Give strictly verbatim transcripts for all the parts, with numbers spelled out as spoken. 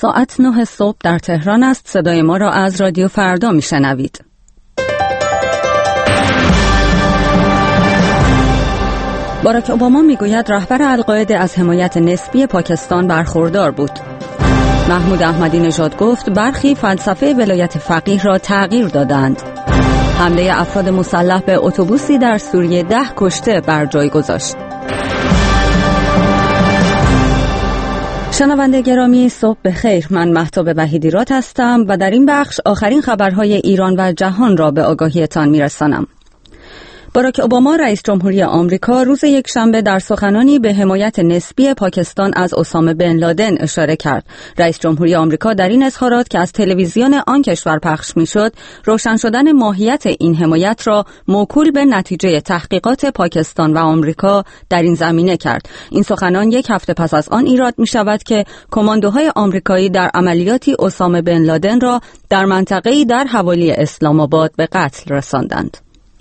ساعت نه صبح در تهران است. صدای ما را از رادیو فردا میشنوید. باراک اوباما میگوید رهبر القاعده از حمایت نسبی پاکستان برخوردار بود. محمود احمدی نژاد گفت برخی فلسفه ولایت فقیه را تغییر دادند. حمله افراد مسلح به اتوبوسی در سوریه ده کشته بر جای گذاشت. شنونده گرامی، صبح بخیر. من مهتاب وحیدیراد هستم و در این بخش آخرین خبرهای ایران و جهان را به آگاهیتان میرسانم. باراک اوباما رئیس جمهوری آمریکا روز یکشنبه در سخنانی به حمایت نسبی پاکستان از اسامه بن لادن اشاره کرد. رئیس جمهوری آمریکا در این اظهارات که از تلویزیون آن کشور پخش میشد، روشن شدن ماهیت این حمایت را موکول به نتیجه تحقیقات پاکستان و آمریکا در این زمینه کرد. این سخنان یک هفته پس از آن ایراد می شود که کماندوهای آمریکایی در عملیاتی اسامه بن لادن را در منطقه‌ای در حوالی اسلام آباد به قتل رساندند.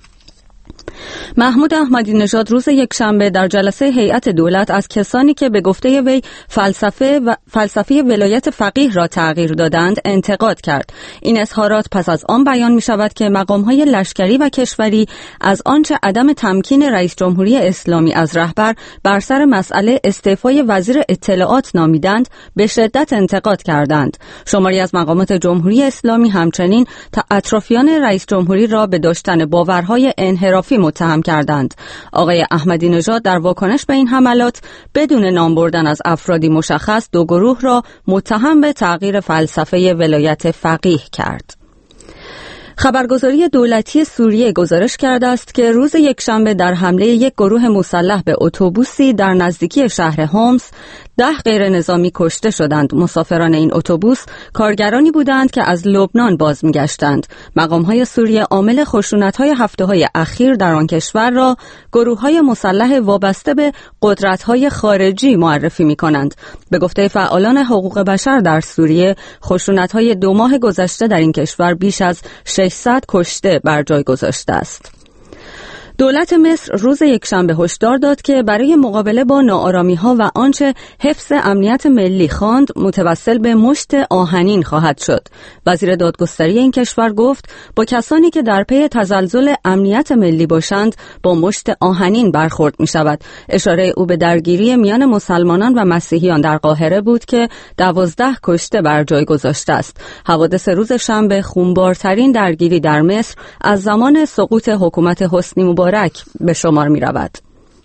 محمود احمدی نژاد روز یکشنبه در جلسه هیئت دولت از کسانی که به گفته وی فلسفه و فلسفه ولایت فقیه را تغییر دادند انتقاد کرد. این اظهارات پس از آن بیان می شود که مقام‌های لشکری و کشوری از آنچه عدم تمکین رئیس جمهوری اسلامی از رهبر بر سر مسئله استعفای وزیر اطلاعات نامیدند به شدت انتقاد کردند. شماری از مقامات جمهوری اسلامی همچنین اطرافیان رئیس جمهوری را به داشتن باورهای انحرافی متهم کردند. آقای احمدی نژاد در واکنش به این حملات بدون نام بردن از افرادی مشخص دو گروه را متهم به تغییر فلسفه ولایت فقیه کرد. خبرگزاری دولتی سوریه گزارش کرده است که روز یکشنبه در حمله یک گروه مسلح به اتوبوسی در نزدیکی شهر هومس ده غیر نظامی کشته شدند. مسافران این اتوبوس کارگرانی بودند که از لبنان باز می‌گشتند. مقام‌های سوریه عامل خشونت‌های هفته‌های اخیر در آن کشور را گروه‌های مسلح وابسته به قدرت‌های خارجی معرفی می‌کنند. به گفته فعالان حقوق بشر در سوریه، خشونت‌های دو ماه گذشته در این کشور بیش از ششصد کشته بر جای گذاشته است. دولت مصر روز یکشنبه هشدار داد که برای مقابله با ناآرامی‌ها و آنچه حفظ امنیت ملی خواند متوسل به مشت آهنین خواهد شد. وزیر دادگستری این کشور گفت با کسانی که در پی تزلزل امنیت ملی باشند با مشت آهنین برخورد می شود. اشاره او به درگیری میان مسلمانان و مسیحیان در قاهره بود که دوازده کشته بر جای گذاشته است. حوادث روز شنبه خونبارترین درگیری در مصر از زمان سقوط حکومت حسنی مبارک به شمار می رود.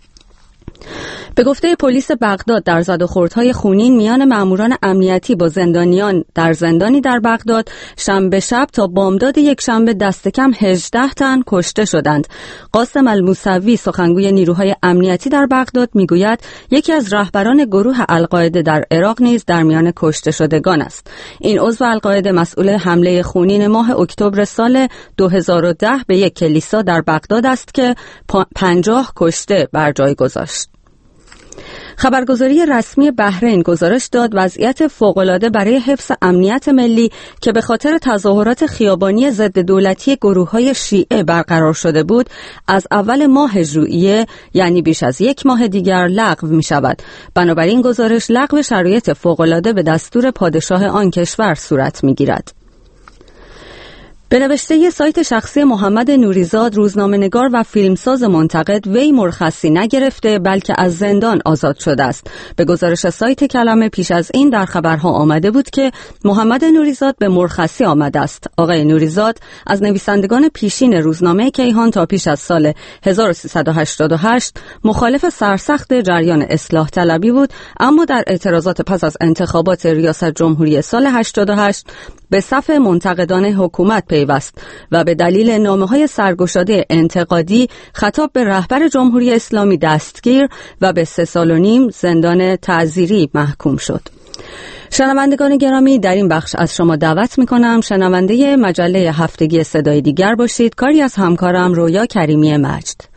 به گفته پلیس بغداد در زد و خوردهای خونین میان ماموران امنیتی با زندانیان در زندانی در بغداد شنبه شب تا بامداد یک شنبه دست کم هجده تن کشته شدند. قاسم الموسوی سخنگوی نیروهای امنیتی در بغداد میگوید یکی از رهبران گروه القاعده در عراق نیز در میان کشته شدگان است. این عضو القاعده مسئول حمله خونین ماه اکتبر سال دو هزار و ده به یک کلیسا در بغداد است که پنجاه کشته بر جای گذاشت. خبرگزاری رسمی بحرین گزارش داد وضعیت فوق‌العاده برای حفظ امنیت ملی که به خاطر تظاهرات خیابانی ضد دولتی گروه‌های شیعه برقرار شده بود از اول ماه ژوئیه، یعنی بیش از یک ماه دیگر، لغو می شود. بنابراین گزارش لغو شرایط فوق‌العاده به دستور پادشاه آن کشور صورت می گیرد. به نوشته سایت شخصی محمد نوریزاد، روزنامه‌نگار و فیلمساز منتقد، وی مرخصی نگرفته بلکه از زندان آزاد شده است. به گزارش سایت کلمه پیش از این در خبرها آمده بود که محمد نوریزاد به مرخصی آمده است. آقای نوریزاد از نویسندگان پیشین روزنامه کیهان تا پیش از سال هزار و سیصد و هشتاد و هشت مخالف سرسخت جریان اصلاح طلبی بود، اما در اعتراضات پس از انتخابات ریاست جمهوری سال هشتاد و هشت به صف منتقدان حکومت پیوست و به دلیل نامه‌های سرگشاده انتقادی خطاب به رهبر جمهوری اسلامی دستگیر و به سه سال و نیم زندان تعزیری محکوم شد. شنوندگان گرامی، در این بخش از شما دعوت می‌کنم شنونده مجله هفتگی صدای دیگر باشید، کاری از همکارم رویا کریمی مجد.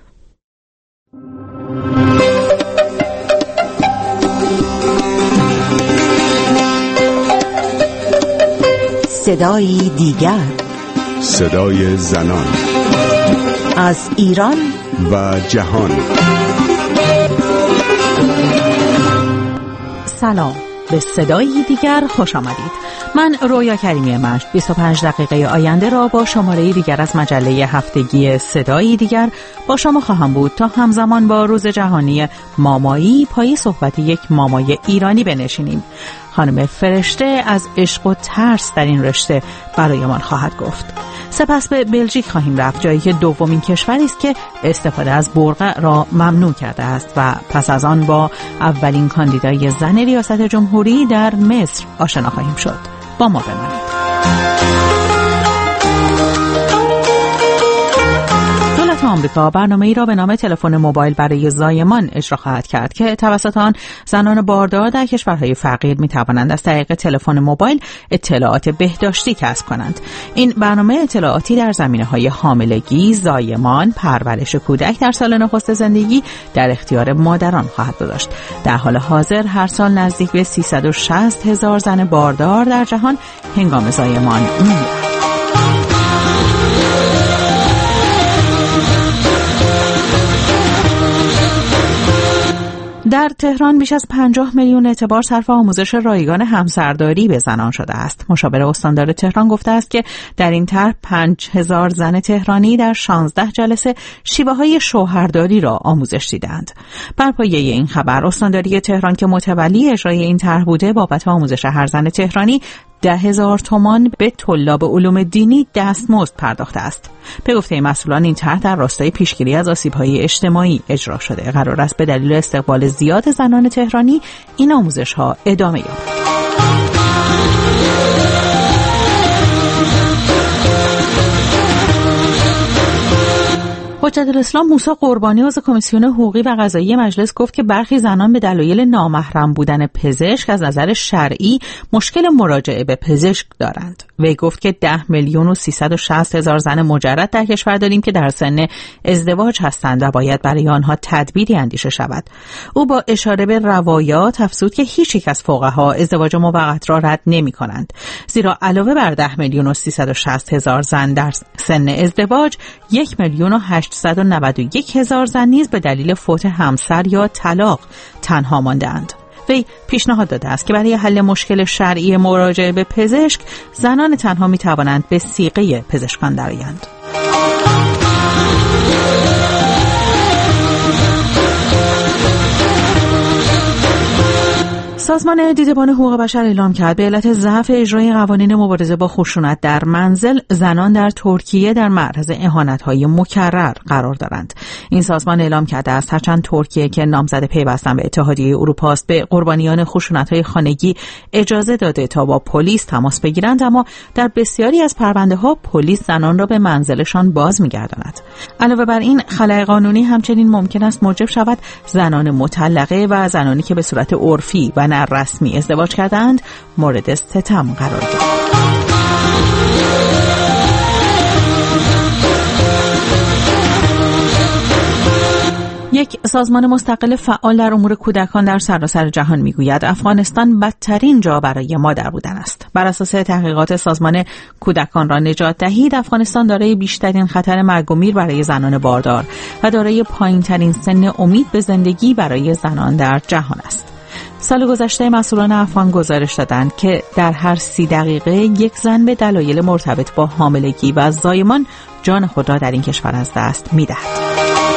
صدای دیگر، صدای زنان از ایران و جهان. سلام، به صدایی دیگر خوش آمدید. من رویا کریمی مجد بیست و پنج دقیقه آینده را با شماره دیگر از مجله هفتگی صدایی دیگر با شما خواهم بود تا همزمان با روز جهانی مامایی پای صحبت یک مامای ایرانی بنشینیم. خانم فرشته از عشق و ترس در این رشته برایمان خواهد گفت. سپس به بلژیک خواهیم رفت، جایی که دومین کشوری است که استفاده از برقع را ممنوع کرده است و پس از آن با اولین کاندیدای زن ریاست جمهوری در مصر آشنا خواهیم شد. با ما بمانید. آمریکا برنامه‌ای را به نام تلفن موبایل برای زایمان اجرا خواهد کرد که توسط آن زنان باردار در کشورهای فقیر می‌توانند از طریق تلفن موبایل اطلاعات بهداشتی کسب کنند. این برنامه اطلاعاتی در زمینه‌های حاملگی، زایمان، پرورش کودک در سال نخست زندگی در اختیار مادران خواهد داشت. در حال حاضر هر سال نزدیک به سیصد و شصت هزار زن باردار در جهان هنگام زایمان می‌میرند. در تهران بیش از پنجاه میلیون اعتبار صرف آموزش رایگان همسرداری به زنان شده است. مشاور استاندار تهران گفته است که در این طرح پنج هزار زن تهرانی در شانزده جلسه شیوه‌های شوهرداری را آموزش دیدند. بر پایه این خبر استانداری تهران که متولی اجرای این طرح بوده بابت آموزش هر زن تهرانی ده هزار تومان به طلاب علوم دینی دستمزد پرداخته است. به گفته مسئولان این طرح در راستای پیشگیری از آسیب‌های اجتماعی اجرا شده. قرار است به دلیل استقبال زیاد زنان تهرانی این آموزش‌ها ادامه یابد. حجت الاسلام موسی قربانی عضو کمیسیون حقوقی و قضایی مجلس گفت که برخی زنان به دلایل نامحرم بودن پزشک از نظر شرعی مشکل مراجعه به پزشک دارند. وی گفت که ده میلیون و سیصد و شصت هزار زن مجرد در کشور داریم که در سن ازدواج هستند و باید برای آنها تدبیری اندیشه شود. او با اشاره به روایات افزود که هیچ یک از فقها ازدواج موقت را رد نمی کنند، زیرا علاوه بر ده میلیون و سیصد و شصت هزار زن در سن ازدواج، یک میلیون و هشتصد و نود و یک هزار زن نیز به دلیل فوت همسر یا طلاق تنها مانده‌اند. وی پیشنهاد داده است که برای حل مشکل شرعی مراجعه به پزشک، زنان تنها می توانند به صیغه پزشکان درآیند. سازمان دیدبان حقوق بشر اعلام کرد به علت ضعف اجرای قوانین مبارزه با خشونت در منزل، زنان در ترکیه در معرض اهانت‌های مکرر قرار دارند. این سازمان اعلام کرده است هرچند ترکیه که نامزد پیوستن به اتحادیه اروپا است، به قربانیان خشونت‌های خانگی اجازه داده تا با پلیس تماس بگیرند، اما در بسیاری از پرونده‌ها پلیس زنان را به منزلشان باز می‌گرداند. علاوه بر این، خلأ قانونی همچنین ممکن است موجب شود زنان مطلقه و زنانی که به صورت عرفی و نه رسمی ازدواج کردند مورد ستم قرار گیرند. یک سازمان مستقل فعال در امور کودکان در سراسر جهان میگوید افغانستان بدترین جا برای مادر بودن است. بر اساس تحقیقات سازمان کودکان را نجات دهید، افغانستان دارای بیشترین خطر مرگ و میر برای زنان باردار و دارای پایین‌ترین سن امید به زندگی برای زنان در جهان است. سال گذشته مسئولان افغان گزارش دادند که در هر سی دقیقه یک زن به دلایل مرتبط با حاملگی و زایمان جان خود را در این کشور از دست می‌دهد.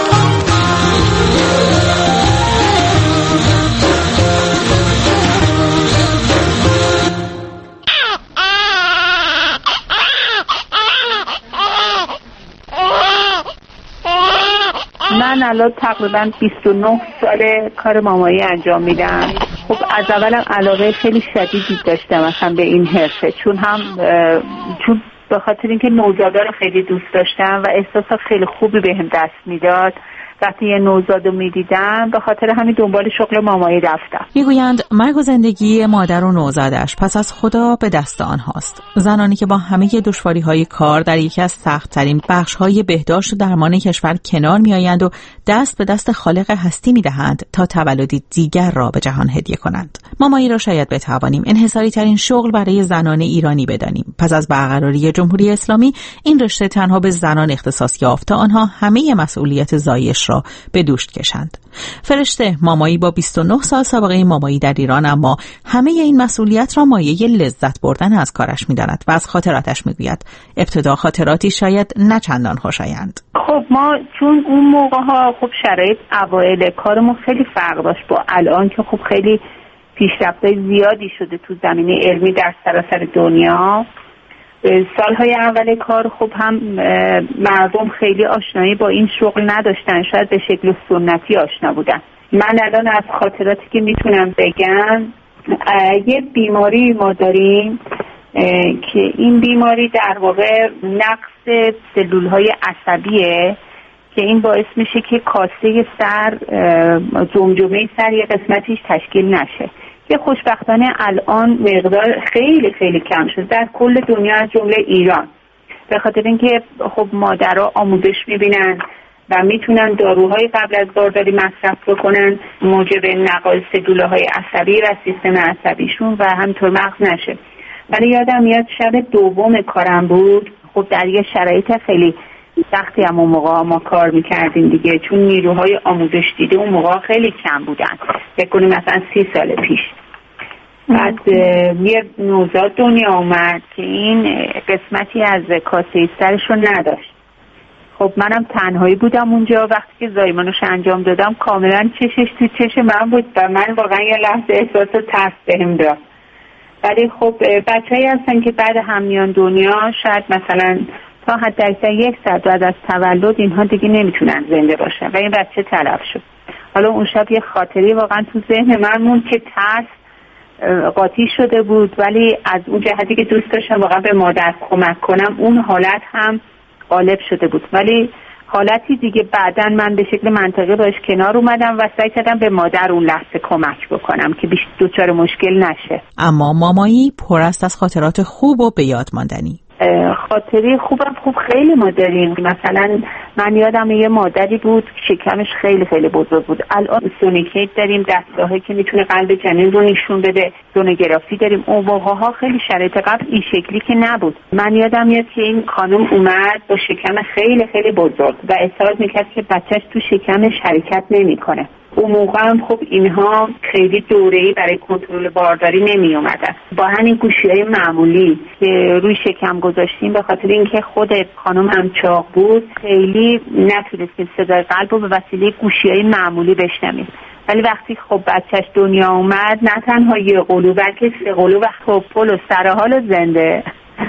من الان تقریبا بیست و نه سال کار مامایی انجام میدم. خب از اولم علاقه خیلی شدیدی داشتم مثلا به این حرفه، چون هم چون به خاطر اینکه نوزادا رو خیلی دوست داشتم و احساس خیلی خوبی بهم دست میداد. وقتی یه نوزاد رو میدیدم به خاطر همین دنبال شغل مامایی رفتم. میگویند مرگ و زندگی مادر و نوزادش پس از خدا به دست آنهاست. زنانی که با همه دشواری‌های کار در یکی از سخت‌ترین بخش‌های بهداشت و درمان کشور کنار میآیند و دست به دست خالق هستی میدهند تا تولدی دیگر را به جهان هدیه کنند. مامایی را شاید بتوانیم انحصاری ترین شغل برای زنان ایرانی بدانیم. پس از برقراری جمهوری اسلامی این رشته تنها به زنان اختصاص یافت تا آنها همه مسئولیت زایش مسئولیت را به دوش کشند. فرشته مامایی با بیست و نه سال سابقه مامایی در ایران، اما همه این مسئولیت را مایه لذت بردن از کارش می‌داند و از خاطراتش می‌گوید. ابتدا خاطراتی شاید نه چندان خوشایند. خب ما چون اون موقع ها خب شرایط اوایل کارمون خیلی فرق داشت با الان که خب خیلی پیشرفت‌های زیادی شده تو زمینه علمی در سراسر دنیا. سالهای اول کار خب هم مردم خیلی آشنایی با این شغل نداشتن، شاید به شکل سنتی آشنا بودن. من الان از خاطراتی که میتونم بگم، یه بیماری ما داریم که این بیماری در واقع نقص سلولهای عصبیه که این باعث میشه که کاسه سر، جمجمه سر یه قسمتیش تشکیل نشه که خوشبختانه الان مقدار خیلی خیلی کم شد در کل دنیا از جمله ایران، به خاطر اینکه خب مادرها آموزش میبینن و میتونن داروهای قبل از بارداری مصرف بکنن موجب نقص سلولهای عصبی و سیستم عصبیشون و همینطور مغز نشه. ولی یادم میاد شب دوم کارم بود، خب در یه شرایط خیلی سختی هم اون موقع ما کار میکردیم دیگه، چون نیروهای آموزش دیده اون موقع خیلی کم بودن، فکر کنیم مثلا سی سال پیش. بعد یه نوزاد دنیا اومد که این قسمتی از کاسه سرش رو نداشت. خب منم تنهایی بودم اونجا، وقتی که زایمانش انجام دادم کاملا چشش تو چش من بود و من واقعا یه لحظه احساس ترس بهم داد. ولی خب بچه‌ای هستن که بعد هم میان دنیا، شاید مثلا تا حد اکثر یک ساعت بعد از تولد اینها دیگه نمیتونن زنده باشن و این بچه تلف شد. حالا اون شب یه خاطری واقعا تو ذهن من موند که ترس قاطی شده بود، ولی از اون جهتی که دوست داشتم واقعا به مادر کمک کنم اون حالت هم غالب شده بود. ولی حالتی دیگه بعدن من به شکل منطقی باش کنار اومدم و سعی کردم به مادر اون لحظه کمک بکنم که بیشتر دچار مشکل نشه. اما مامایی پر است از خاطرات خوب و به یاد ماندنی. خاطری خوبم خوب خیلی ما داریم. مثلا من یادم یه مادری بود شکمش خیلی خیلی بزرگ بود. الان سونیکیت داریم، دستگاهی که میتونه قلب جنین رو نشون بده، سونوگرافی داریم. اون موقع‌ها خیلی شرایط قبل این شکلی که نبود. من یادم میاد که این خانم اومد با شکم خیلی خیلی بزرگ و اصرار میکرد که بچهش تو شکمش حرکت نمیکنه. اون موقع هم خب اینها خیلی دوره‌ای برای کنترل بارداری نمی اومدن. با همین گوشی‌های معمولی که روی شکم گذاشتیم، به خاطر اینکه خود خانم هم چاق بود خیلی نتونستیم صدای قلب رو به وسیله گوشی‌های معمولی بشنویم. ولی وقتی خب بچهش دنیا اومد، نه تنها یه قلو بلکه سه قلو و توپل و سرحال و زنده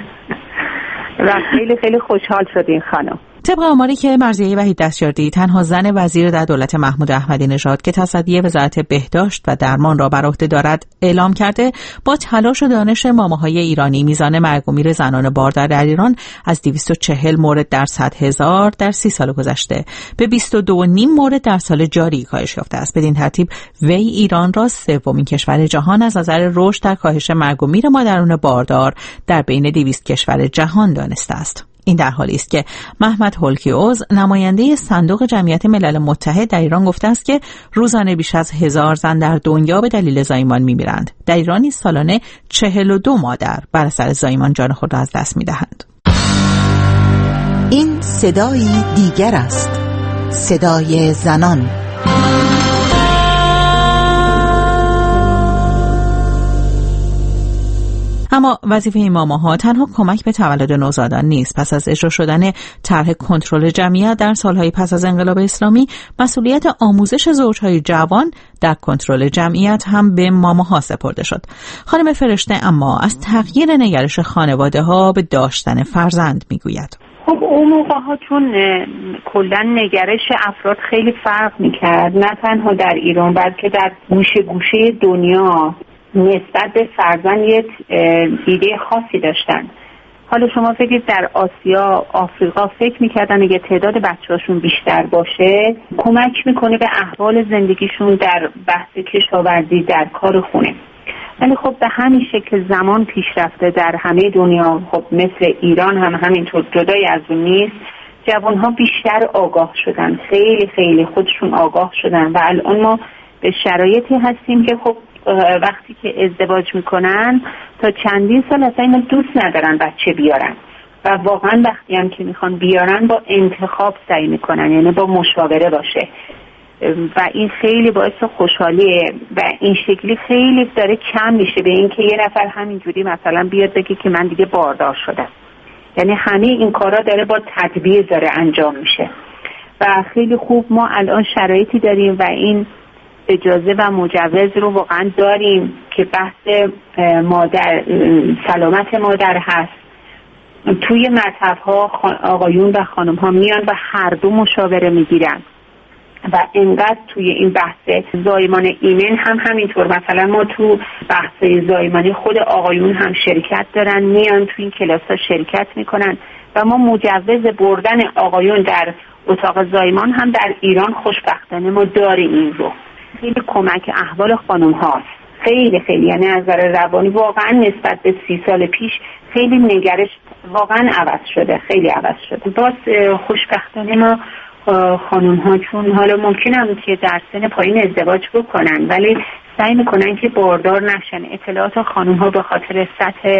و خیلی خیلی خوشحال شد این خانم. طبق آماری که مرضیه وحید دستیاردی، تنها زن وزیر در دولت محمود احمدی نژاد که تصدی وزارت بهداشت و درمان را بر عهده دارد اعلام کرده، با تلاش و دانش ماماهای ایرانی میزان مرگ و میر زنان باردار در ایران از دویست و چهل مورد در صد هزار در سی سال گذشته به بیست و دو و نیم مورد در سال جاری کاهش یافته است. بدین ترتیب وی ایران را سومین کشور جهان از نظر رشد در کاهش مرگ و میر مادران باردار در بین دویست کشور جهان دانسته است. این در حالی است که محمد هولکیوز، نماینده صندوق جمعیت ملل متحد در ایران، گفته است که روزانه بیش از هزار زن در دنیا به دلیل زایمان می‌میرند. در ایران سالانه چهل و دو مادر بر اثر زایمان جان خود را از دست می‌دهند. این صدایی دیگر است، صدای زنان. اما وظیفه این ماماها تنها کمک به تولد نوزادان نیست. پس از اجرا شدن طرح کنترل جمعیت در سالهای پس از انقلاب اسلامی، مسئولیت آموزش زوجهای جوان در کنترل جمعیت هم به ماماها سپرده شد. خانم فرشته اما از تغییر نگرش خانواده‌ها به داشتن فرزند میگوید. خب اون موقع ها چون کلا نگرش افراد خیلی فرق میکرد، نه تنها در ایران بلکه در گوشه گوشه دنیا نسبت به فرزند یه ایده خاصی داشتن. حالا شما فکرید در آسیا، آفریقا فکر میکردن اگه تعداد بچه‌هاشون بیشتر باشه کمک میکنه به احوال زندگیشون در بحث کشاورزی، در کار خونه. ولی خب به همین شکل زمان پیشرفته در همه دنیا، خب مثل ایران هم همینطور جدای از اون نیست، جوانها بیشتر آگاه شدن، خیلی خیلی خودشون آگاه شدن و الان ما به شرایطی هستیم که خب وقتی که ازدواج میکنن تا چندین سال اصلا اینا دوست ندارن بچه بیارن و واقعا وقتی هم که میخوان بیارن با انتخاب سعی میکنن، یعنی با مشاوره باشه و این خیلی باعث خوشحالیه و این شکلی خیلی داره کم میشه به این که یه نفر همینجوری مثلا بیاد بگه که من دیگه باردار شدم. یعنی همه این کارا داره با تدبیر داره انجام میشه و خیلی خوب ما الان شرایطی داریم و این اجازه و مجوز رو واقعا داریم که بحث مادر سلامت مادر هست. توی مطب ها آقایون و خانم ها میان و هر دو مشاوره میگیرن و انقدر توی این بحث زایمان ایمن هم همینطور. مثلا ما تو بحث زایمانی خود آقایون هم شرکت دارن، میان توی این کلاس ها شرکت میکنن و ما مجوز بردن آقایون در اتاق زایمان هم در ایران خوشبختانه ما داریم. این رو خیلی کمک احوال خانم هاست، خیلی خیلی یعنی از نظر روانی واقعا نسبت به سی سال پیش خیلی نگرش واقعا عوض شده، خیلی عوض شده. باز خوشبختانه ما خانم ها چون حالا ممکنه که در سن پایین ازدواج بکنن ولی سعی میکنن که باردار نشن. اطلاعات خانم ها به خاطر سطح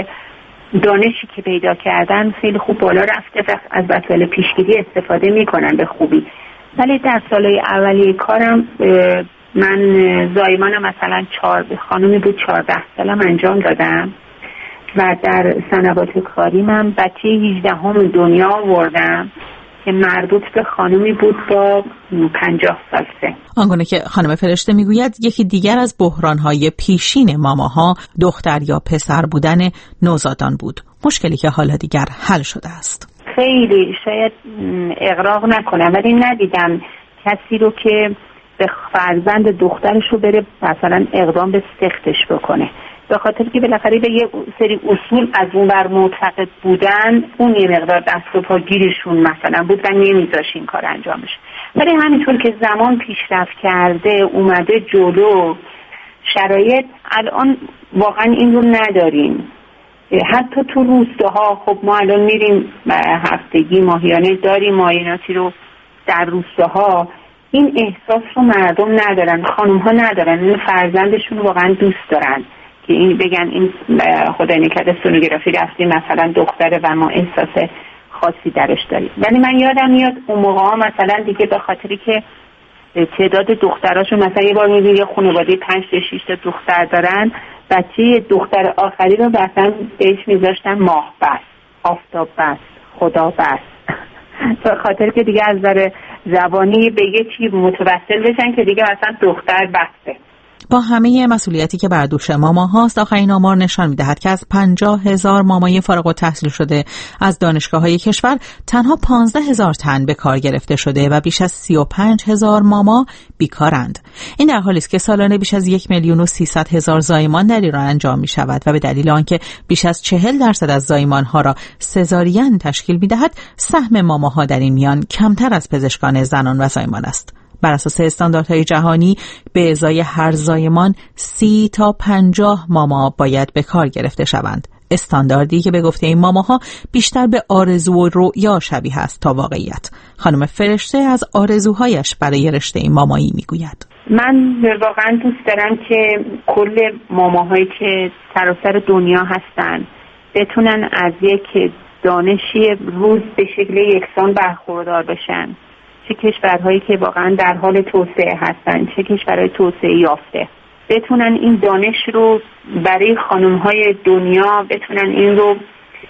دانشی که پیدا کردن خیلی خوب بالا رفته و از وسایل پیشگیری استفاده میکنن به خوبی. ولی در سالهای اولیه کارم من زایمان مثلا چهار خانومی بود چهارده سالم انجام دادم و در سنوات کاری من بچه هجدهم دنیا آوردم که مربوط به خانومی بود با پنجاه سال سن. آنگونه که خانم فرشته میگوید یکی دیگر از بحران‌های پیشین ماماها دختر یا پسر بودن نوزادان بود، مشکلی که حالا دیگر حل شده است. خیلی شاید اغراق نکنم ولی ندیدم کسی رو که به فرزند دخترش رو بره مثلا اقدام به سختش بکنه، به خاطر که بالاخره به یه سری اصول از اون بر معتقد بودن، اون یه مقدار دست و پا گیرشون مثلا بود و نمیذاش این کار انجام بشه. ولی همینطور که زمان پیشرفت کرده اومده جلو شرایط، الان واقعا این رو نداریم. حتی تو روستاها خب ما الان میریم هفتگی ماهیانه داریم معایناتی رو در روستاها، این احساس رو مردم ندارن، خانم ها ندارن، این فرزندشون واقعا دوست دارن که این بگن این خدای نکرده سونوگرافی رفتیم مثلا دختره و ما احساس خاصی درش داریم. ولی من یادم میاد اون موقع ها مثلا دیگه به خاطری که تعداد دختراشون مثلا یه بار میبینی یه خانواده پنج تا شش تا دختر دارن، بچه دختر آخری رو مثلا بهش میذاشتن ماه بس، آفتاب بس، خدا بس به خاطر که دیگه از نظر زبانی به یه چیز متوسل بشن که دیگه مثلا دختر بسته. با همه مسئولیتی که بر دوش ماما هاست، آخرین آمار نشان می‌دهد که از پنجاه هزار مامای فارغ التحصیل شده از دانشگاه‌های کشور تنها پانزده هزار تن به کار گرفته شده و بیش از سی و پنج هزار ماما بیکارند. این در حالی است که سالانه بیش از یک میلیون و سیصد هزار زایمان در ایران انجام می‌شود و به دلیل آنکه بیش از چهل درصد از زایمان‌ها را سزارین تشکیل می‌دهد، سهم ماماها در این میان کمتر از پزشکان زنان و زایمان است. بر اساس استانداردهای جهانی به ازای هر زایمان سی تا پنجاه ماما باید به کار گرفته شوند. استانداردی که به گفته این ماماها بیشتر به آرزو و رؤیا شبیه است تا واقعیت. خانم فرشته از آرزوهایش برای رشته این مامایی میگوید. من واقعا دوست دارم که کل ماماهایی که سراسر دنیا هستن بتونن از یک دانشی روز به شکل یکسان برخوردار بشن، چه کشورهایی که واقعا در حال توسعه هستن چه کشورهای توسعه یافته، بتونن این دانش رو برای خانم‌های دنیا بتونن این رو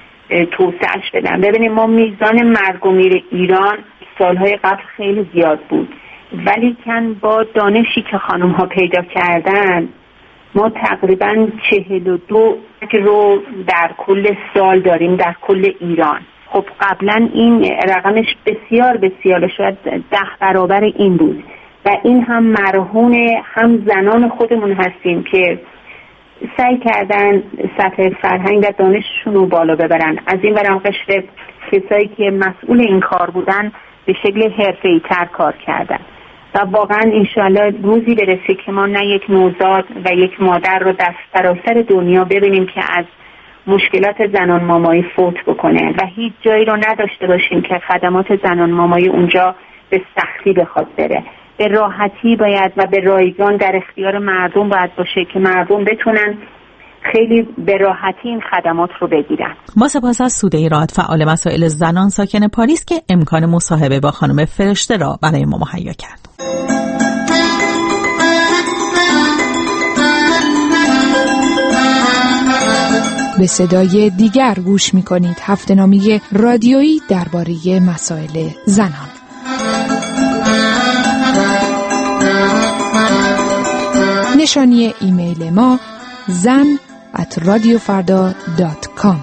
توسعهش بدن. ببینید ما میزان مرگ و میر ایران سالهای قبل خیلی زیاد بود، ولی کن با دانشی که خانم‌ها پیدا کردن ما تقریبا چهل و دو رو در کل سال داریم در کل ایران. خب قبلا این رقمش بسیار بسیار شاید ده برابر این بود و این هم مرهون هم زنان خودمون هستیم که سعی کردن سطح فرهنگ و دانششون رو بالا ببرن. از این برم قشر کسایی که مسئول این کار بودن به شکل حرفه‌ای تر کار کردن و واقعا انشاءالله روزی برسه که ما نه یک نوزاد و یک مادر رو در سراسر دنیا ببینیم که از مشکلات زنان مامایی فوت بکنه و هیچ جایی رو نداشته باشیم که خدمات زنان مامایی اونجا به سختی بخواد بره. به راحتی باید و به رایگان در اختیار مردم باید باشه که مردم بتونن خیلی به راحتی این خدمات رو بگیرن. ما سپاس از سوده ایراد، فعال مسائل زنان ساکن پاریس که امکان مصاحبه با خانم فرشته را برای ما مهیا کرد. به صدای دیگر گوش می‌کنید، هفته‌نامه رادیویی درباره مسائل زنان. نشانی ایمیل ما زن ات رادیو فردا دات کام.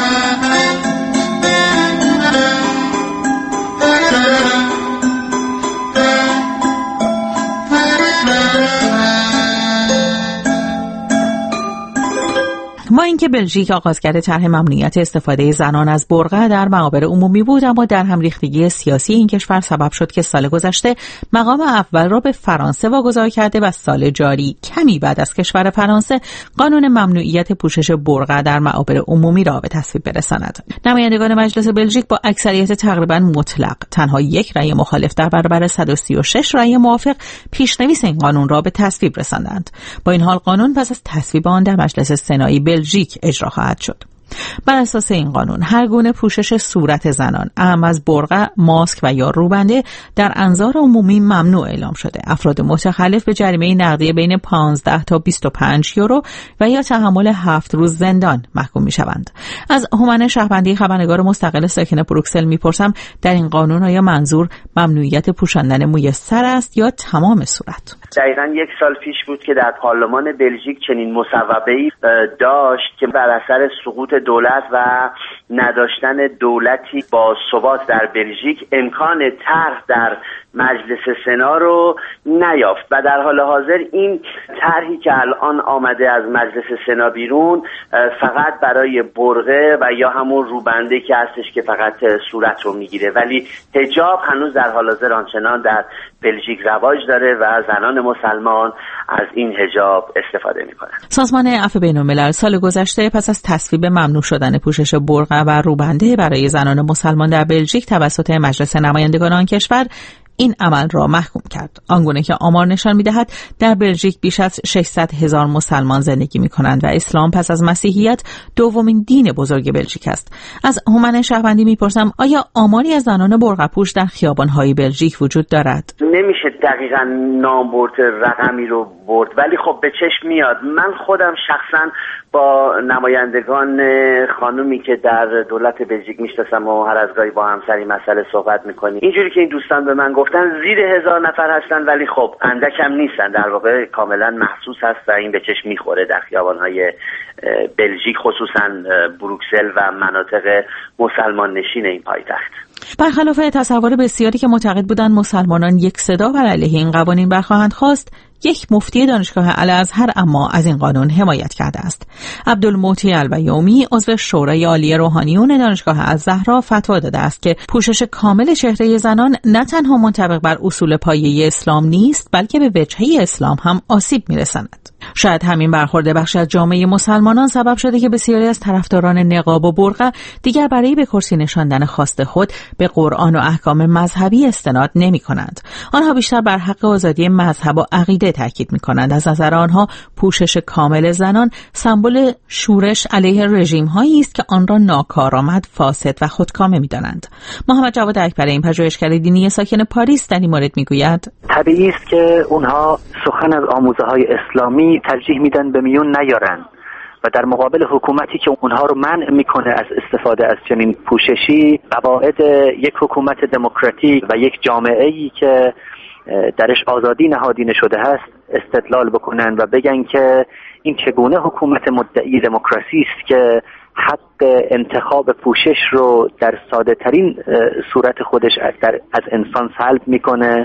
ما اینکه بلژیک آغازگر طرح ممنوعیت استفاده زنان از برقع در معابر عمومی بود، اما در هم ریختگی سیاسی این کشور سبب شد که سال گذشته مقام اول را به فرانسه واگذار کرده و سال جاری کمی بعد از کشور فرانسه قانون ممنوعیت پوشش برقع در معابر عمومی را به تصویب برساند. نمایندگان مجلس بلژیک با اکثریت تقریبا مطلق تنها یک رأی مخالف در برابر صد و سی و شش رأی موافق پیشنویس این قانون را به تصویب رساندند. با این حال قانون پس از تصویب آن در مجلس سنایی بلژیک اجرا خواهد شد. بر اساس این قانون هر گونه پوشش صورت زنان، اعم از برقع، ماسک و یا روبنده در انظار عمومی ممنوع اعلام شده. افراد متخلف به جریمه نقدی بین پانزده تا بیست و پنج یورو و یا تحمل هفت روز زندان محکوم می شوند. از هومن شهبندی، خبرنگار مستقل ساکن بروکسل میپرسم در این قانون آیا منظور ممنوعیت پوشاندن موی سر است یا تمام صورت؟ دقیقاً یک سال پیش بود که در پارلمان بلژیک چنین مصوبه‌ای داشت که بر اثر سقوط دولت و نداشتن دولتی با ثبات در بلژیک امکان طرح در مجلس سنا رو نیافت و در حال حاضر این طرحی که الان آمده از مجلس سنا بیرون فقط برای برقه و یا همون روبنده که هستش که فقط صورت رو میگیره، ولی حجاب هنوز در حال حاضر آنچنان در بلژیک رواج داره و زنان مسلمان از این حجاب استفاده میکنن. سازمان عفو بین‌الملل سال گذشته پس از تصویب ممنوع شدن پوشش برقع و روبنده برای زنان مسلمان در بلژیک توسط مجلس نمایندگان آن کشور این عمل را محکوم کرد. آنگونه که آمار نشان می‌دهد در بلژیک بیش از ششصد هزار مسلمان زندگی می‌کنند و اسلام پس از مسیحیت دومین دین بزرگ بلژیک است. از هومن شهبندی می‌پرسم آیا آماری از زنان برقع‌پوش در خیابان‌های بلژیک وجود دارد؟ نمیشه دقیقاً نام برد، رقمی رو برد، ولی خب به چشم میاد. من خودم شخصاً با نمایندگان خانومی که در دولت بلژیک میشناسم و هر از گاهی با هم سر این مسئله صحبت میکنیم، اینجوری که این دوستان به من گفتن زیر هزار نفر هستن، ولی خب اندک هم نیستن، در واقع کاملا محسوس هست و این به چشم میخوره در خیابان‌های بلژیک، خصوصا بروکسل و مناطق مسلمان نشین این پایتخت. برخلاف تصور بسیاری که معتقد بودند مسلمانان یک صدا بر علیه این قوانین برخواهند خواست، یک مفتی دانشگاه الازهر اما از این قانون حمایت کرده است. عبدالمعطی البیومی عضو شورای عالی روحانیون دانشگاه الزهرا فتوا داده است که پوشش کامل چهره زنان نه تنها منطبق بر اصول پایه‌ای اسلام نیست، بلکه به وجهه اسلام هم آسیب می‌رساند. شاید همین برخورد بخشی از جامعه مسلمانان سبب شده که بسیاری از طرفداران نقاب و برقع دیگر برای به کرسی نشاندن خواست خود به قرآن و احکام مذهبی استناد نمی‌کنند. آنها بیشتر بر حق آزادی مذهب و عقیده تاکید می‌کنند. از نظر آنها پوشش کامل زنان سمبل شورش علیه رژیم‌هایی است که آن را ناکارآمد، فاسد و خودکامه می‌دانند. محمد جواد اکبری، این پژوهشگر دینی ساکن پاریس، در این مورد می‌گوید طبیعی است که اونها سخن از آموزه‌های اسلامی ترجیح میدن به میون نیارن و در مقابل حکومتی که اونها رو منع میکنه از استفاده از چنین پوششی، قواعد یک حکومت دموکراتیک و یک جامعه‌ای که درش آزادی نهادینه شده هست استدلال بکنن و بگن که این چگونه حکومت مدعی دموکراسی است که حق انتخاب پوشش رو در ساده ترین صورت خودش از انسان سلب میکنه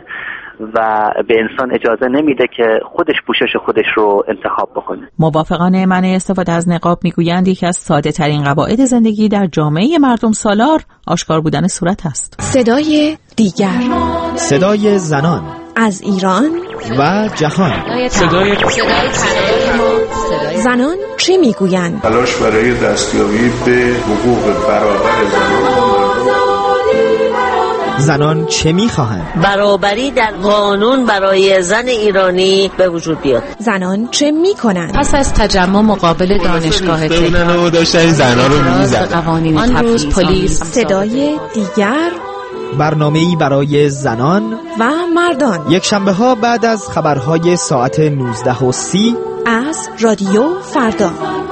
و به انسان اجازه نمیده که خودش پوشش خودش رو انتخاب بکنه. موافقان منع استفاده از نقاب میگویند یکی از ساده ترین قواعد زندگی در جامعه مردم سالار آشکار بودن صورت است. صدای دیگر، صدای زنان از ایران و جهان. صدای زنان چی میگویند؟ تلاش برای دستیابی به حقوق برابر زنان زنان چه میخواهند؟ برابری در قانون برای زن ایرانی به وجود بیاد. زنان چه میکنند؟ پس از تجمع مقابل دانشگاه تهران داشتن زنا رو میزدن. قوانین آن روز پلیس صدای دیگر، برنامه‌ای برای زنان و مردان، یک شنبه ها بعد از خبرهای ساعت نوزده و سی از رادیو فردا.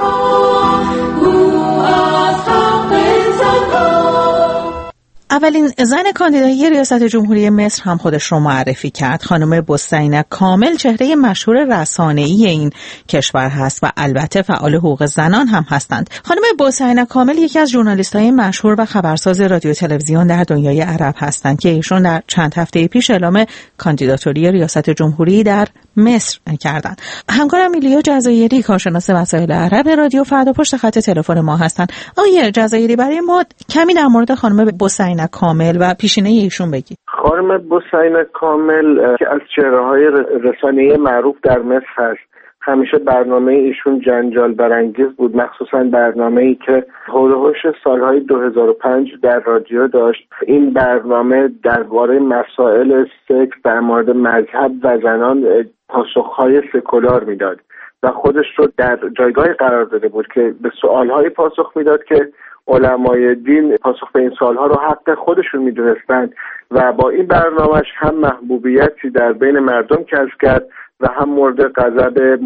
اولین زن کاندیدای ریاست جمهوری مصر هم خودش رو معرفی کرد. خانم بوسینه کامل چهره مشهور رسانه‌ای این کشور هست و البته فعال حقوق زنان هم هستند. خانم بوسینه کامل یکی از ژورنالیست‌های مشهور و خبرساز رادیو تلویزیون در دنیای عرب هستند که ایشون در چند هفته پیش اعلام کاندیداتوری ریاست جمهوری در مصر کردند. همکارم ایلیا جزایری کارشناس مسائل عرب رادیو فردا پشت خط تلفن ما هستند. آقای جزایری، برای ما کمی در مورد خانم بوسینه کامل و پیشینه ایشون بگید. خانم بوسینه کامل که از چهره‌های رسانه‌ای معروف در مصر هست. همیشه برنامه ایشون جنجال برانگیز بود، مخصوصا برنامه‌ای که حول و حوش سالهای دو هزار و پنج در رادیو داشت. این برنامه درباره مسائل سکس، در مورد مذهب و زنان پاسخ‌های سکولار میداد و خودش رو در جایگاهی قرار داده بود که به سوال‌های پاسخ میداد که علمای دین پاسخ به این سوال‌ها رو حق خودشون میدونستند و با این برنامهش هم محبوبیتی در بین مردم کسب کرد و هم مورد غضب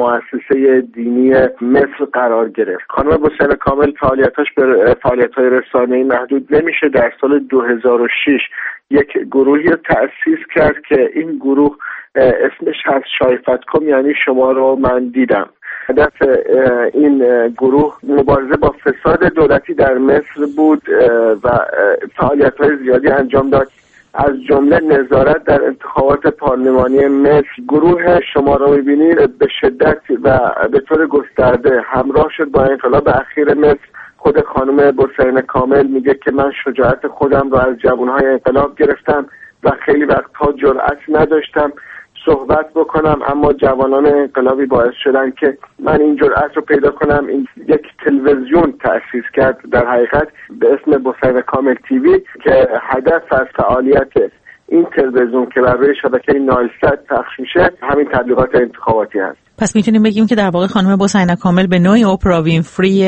مؤسسه دینی مصر قرار گرفت. خانم بوسینه کامل فعالیتاش به فعالیت‌های رسانه‌ای محدود نمیشه. در سال دو هزار و شش یک گروهی تأسیس کرد که این گروه اسمش هست شایفتکم، یعنی شما رو من دیدم. هدف این گروه مبارزه با فساد دولتی در مصر بود و فعالیت‌های زیادی انجام داد، از جمله نظارت در انتخابات پارلمانی مصر. گروه شما رو می‌بینید به شدت و به طور گسترده همراه شد با انقلاب اخیر مصر. خود خانم بوسینه کامل میگه که من شجاعت خودم رو از جوانهای انقلاب گرفتم و خیلی وقتها جرأت نداشتم صحبت بکنم، اما جوانان انقلابی باعث شدن که من این جرأت رو پیدا کنم. این یک تلویزیون تأسیس کرد در حقیقت به اسم بوسینه کامل تیوی که هدف از فعالیت این تلویزیون که بر روی شبکه نایلسات پخش میشه همین تبلیغات انتخاباتی هست. پس میتونیم بگیم که در واقع خانم بوسینه کامل به نوعی اپرا وینفری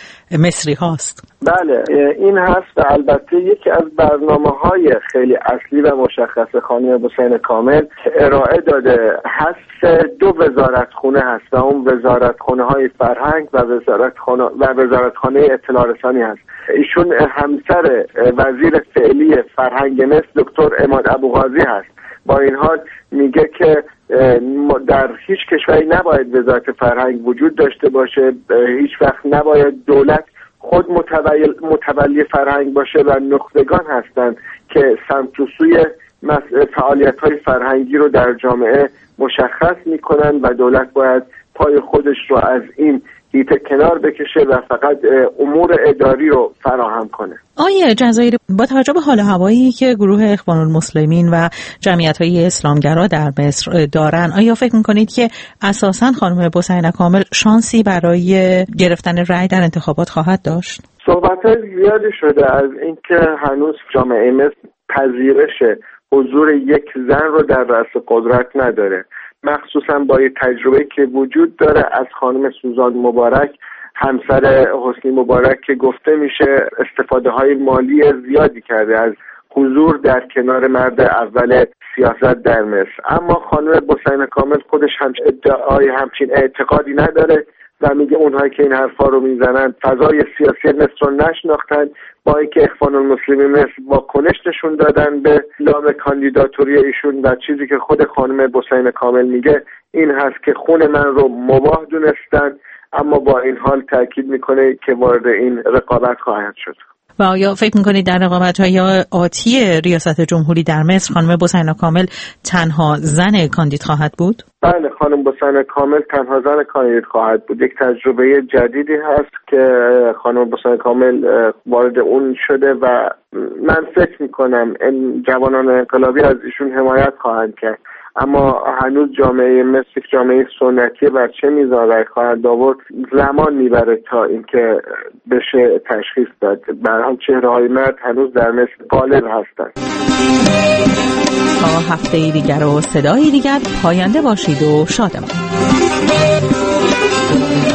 مصری هاست. بله این هست و البته یکی از برنامه‌های خیلی اصلی و مشخص خانم بوسینه کامل که ارائه داده حذف دو وزارتخونه هست و اون وزارتخونه‌های فرهنگ و وزارتخانه و وزارتخانه اطلاع رسانی هست. ایشون همسر وزیر فعلی فرهنگ مصر دکتر عماد ابوغازی هست. با این حال میگه که در هیچ کشوری نباید وزارت فرهنگ وجود داشته باشه، هیچ وقت نباید دولت خود متولی, متولی فرهنگ باشه و نخبگان هستند که سمت و سوی فعالیت‌های فرهنگی رو در جامعه مشخص میکنن و دولت باید پای خودش رو از این هیته کنار بکشه و فقط امور اداری رو فراهم کنه. آیه جزایری، با توجه به حال و هوایی که گروه اخوان المسلمین و جمعیت‌های اسلامگرا در مصر دارن، آیا فکر می‌کنید که اساساً خانم بوسینه کامل شانسی برای گرفتن رأی در انتخابات خواهد داشت؟ صحبت‌های زیادی شده از اینکه هنوز جامعه مصر پذیرش حضور یک زن رو در رأس قدرت نداره، مخصوصا با یه تجربه که وجود داره از خانم سوزان مبارک، همسر حسنی مبارک، که گفته میشه استفاده های مالی زیادی کرده از حضور در کنار مرد اول سیاست در مصر. اما خانم بوسینه کامل خودش هم ادعای همچین اعتقادی نداره و میگه اونهایی که این حرفا رو میزنن فضای سیاسی مصر رو نشناختن، با اینکه اخوان المسلمین مصر واکنش نشون دادن به اعلام کاندیداتوری ایشون و چیزی که خود خانم بوسینه کامل میگه این هست که خون من رو مباح دونستن، اما با این حال تاکید میکنه که وارد این رقابت خواهد شد. و آیا فکر میکنید در رقابت‌های آتی ریاست جمهوری در مصر خانم بوسینه کامل تنها زن کاندید خواهد بود؟ بله، خانم بوسینه کامل تنها زن کاندید خواهد بود. یک تجربه جدیدی هست که خانم بوسینه کامل وارد اون شده و من فکر میکنم این جوانان انقلابی از ایشون حمایت خواهند کرد. اما هنوز جامعه مصر جامعه سنتی بچه میزارک خواهد آورد زمان میبره تا اینکه بشه تشخیص داد. به هر حال چهره‌های مرد هنوز در مصر غالب هستند. تا هفته دیگر و صدای دیگر پاینده باشید و شادمان.